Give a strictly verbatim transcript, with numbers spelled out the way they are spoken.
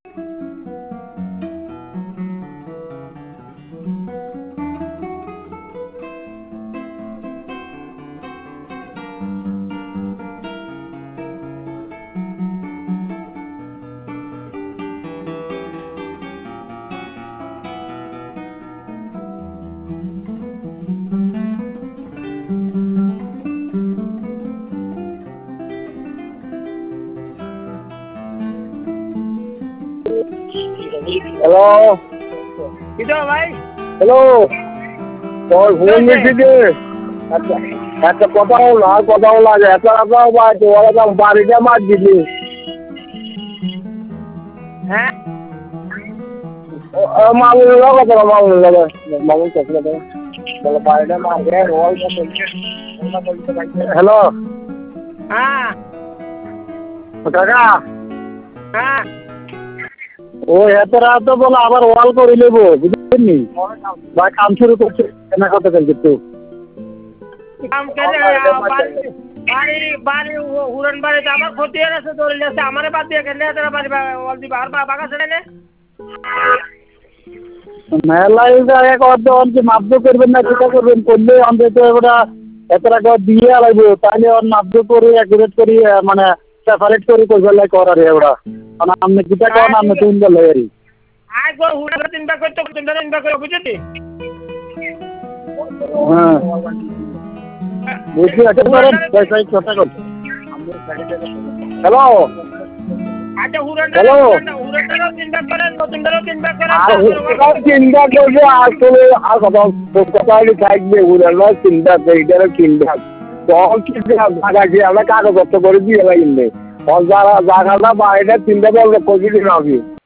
Hello, কি তো ভাই? হ্যালো, তোর ফোন দিচ্ছি। আচ্ছা একটা কথা হলো আর কথা হলো আগে একটা কথা বাড়ি ওরা তো বাড়িতে মাছ দিলি হ্যাঁ মামুন কথা মামুন মামুন কথা বলো বাড়িতে মাছ হ্যালো হ্যাঁ কাকা হ্যাঁ ওই এত রাত তো বলো আবার ওয়াল করে নেবো বুঝলি বা কাম শুরু করছে কেনা কথা কিন্তু কাম করে বাড়ি বাড়ি উড়ন বাড়িতে আমার ক্ষতি হয়ে গেছে ধরে গেছে আমারে বাদ দিয়ে কেন তারা বাড়ি বল দিবা আর বাগা ছেড়ে নে মেলায় এক অর্ধ অঞ্চল মাপদ করবেন না যেটা করবেন করলে অন্তত ওটা এত টাকা দিয়ে লাগবে তাহলে ওর মাপদ করে অ্যাকুরেট করি মানে সেপারেট করে করবে করার ওরা মানে আপনি যেটা করেন আপনি তিন গেলে আর আই গো হুড়া তিনটা করতে তিনটা তিনটা করে বুঝলি হ্যাঁ বুঝলি একটা করেন পয়সা কথা কর হ্যালো আচ্ছা হুড়াটা হ্যালো হুড়াটারও তিনটা করেন নতুনটারও তিনটা করেন আর চিন্তা করবে আসলে আর কথা কথা হলে থাকবে উড়ানো চিন্তা এইটারও চিন্তা তখন কি জায়গা আছে আমরা কাগজপত্র করে দিয়ে লাগবে যারা জায়গাটা বা এটা চিন্তা করলে কবি দিন হবে